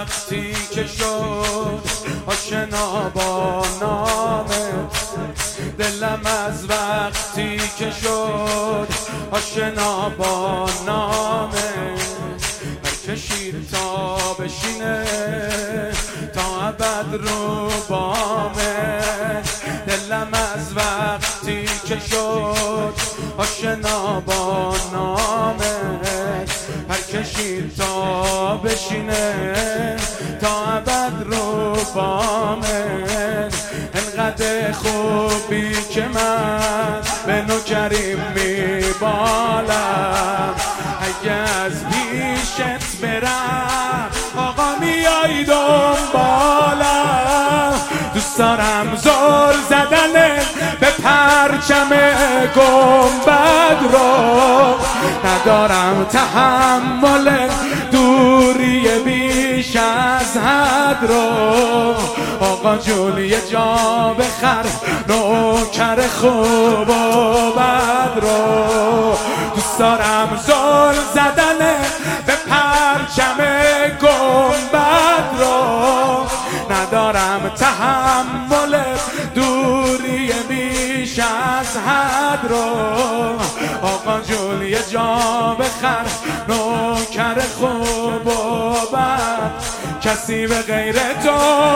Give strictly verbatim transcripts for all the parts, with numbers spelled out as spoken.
وقتی که شد آشنا با نامت، دلم از وقتی که شد آشنا با نامت، برکشید تا بشینه تا ابد رو بامت. دلم از وقتی که شد آشنا با نامت، برکشید تا بشینه تا ابد رو بامت. انقدر خوبی که من به نوکریم میبالم، اگه از پیشت برم آقا میای دنبالم. دوست دارم زل زدن به پرچم گنبد رو، ندارم تحمل دوری بیش از حد رو. آقا جون یه جا بخر نوکر خوب و بد رو. دوست دارم زل زدن به پرچم گنبد رو، ندارم تحمل دوری بیش از حد رو. آقا جون یه جا بخر نوکر خوب و بد، کسی به غیر تو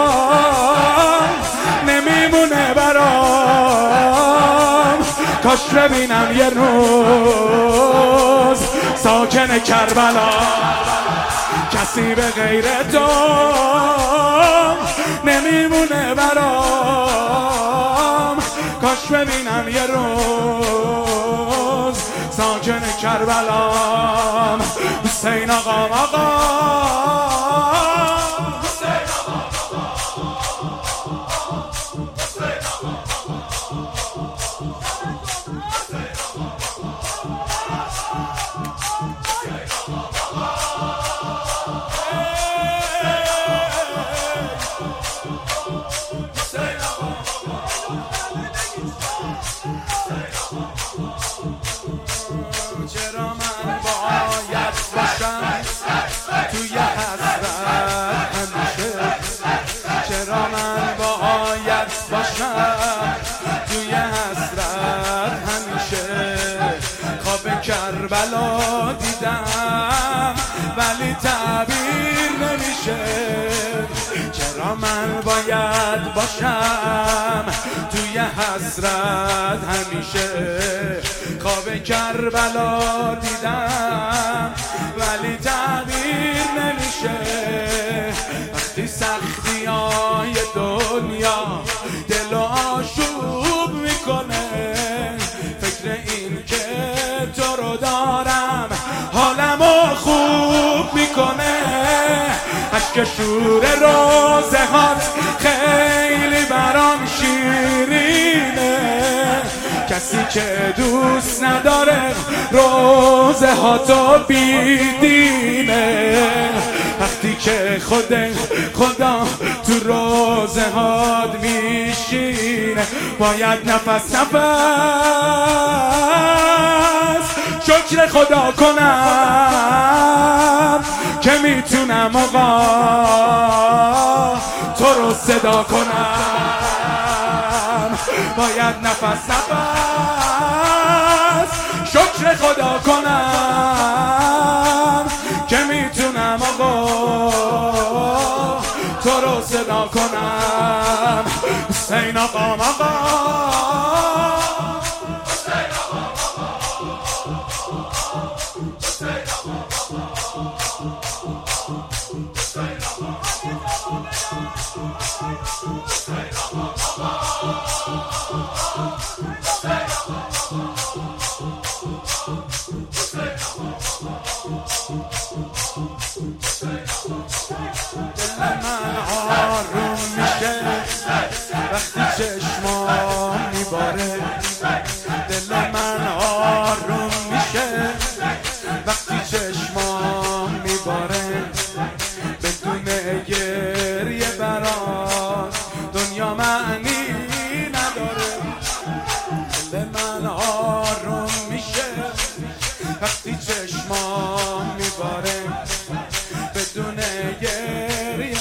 نمیمونه برام. کاش ببینم یه روز ساکن کربلا، کسی به غیر تو نمیمونه برام. کاش ببینم یه روز ساکن کربلام. حسین آقا آقا چرا من باید باشم توی حسرت همیشه، چرا من باید باشم توی حسرت همیشه. خواب کربلا دیدم ولی تعبیر نمیشه. چرا من باید باشم توی حسرت همیشه. خواب کربلا دیدم ولی تعبیر نمیشه. وقتی سختی های دنیا دل و آشوب میکنه، فکر این که تو رو دارم حالمو خوب میکنه. اشک شور روزه هات خیلی برام شیرینه. کسی که دوست نداره روزه ها تو بیدینه. وقتی که خود خدا تو روزه هات میشینه، باید نفس نفس شکر خدا کنم که میتونم آقا تو رو صدا کنم. باید نفس نفس شکر خدا کنم که میتونم آقا تو رو صدا کنم. حسین آقا آقا من آروم میشه وقتی چشمام میباره. دل من آروم میشه وقتی چشمام میباره. بدون گریه برات دنیا معنی نداره. دل من آروم میشه وقتی چشمام میباره. بدون گریه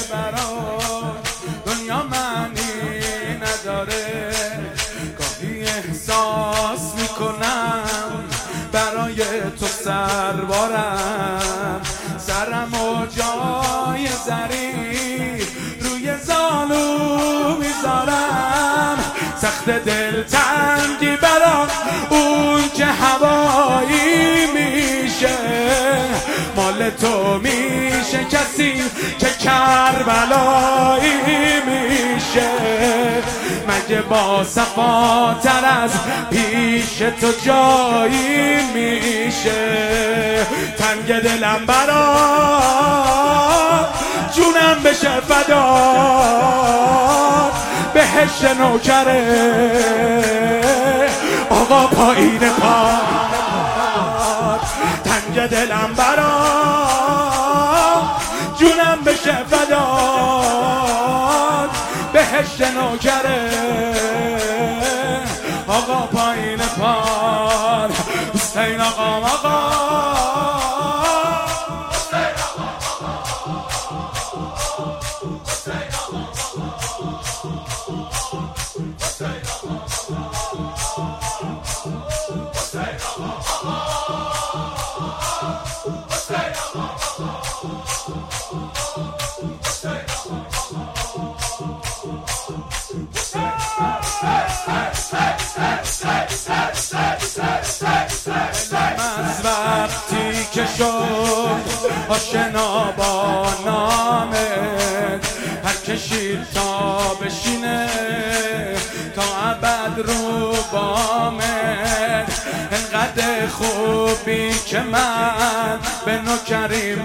جای زری روی زانو میذارم، سخت دل تنگی برام اون که هوایی میشه، مال تو میشه کسی که کربلایی میشه، مگه با صفاتر از پیش تو جایی میشه، تنگ دلم برات جونم بشه فدات، بهشت نوکره آقا پایین پات، تنگ دلم برات جونم بشه فدات، بهشت نوکره آقا پایین پات، حسین آقا آقا از وقتی که شد آشنا با نامت، هر کشید تا بشینه تا ابد رو بامت، انقدر خوبی که من به نوکریم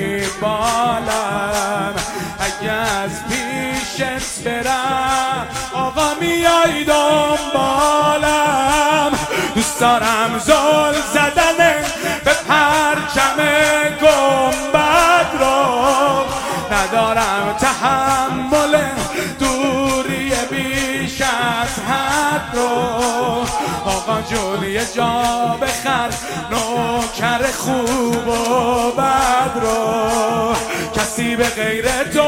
میبالم، اگه از پیشت برم آقا میای دنبالم، دوست دارم زل زدن به پرچم گنبد رو، ندارم تحمل دوری بیش از حد رو، آقا جون یه جا بخر نوکر خوب و بد رو، کسی به غیر تو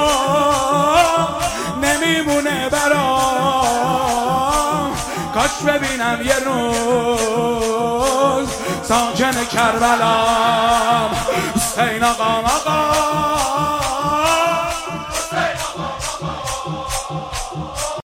نمیمونه برام، کاش ببینم یه روز ساکن کربلام، حسین آقا آقا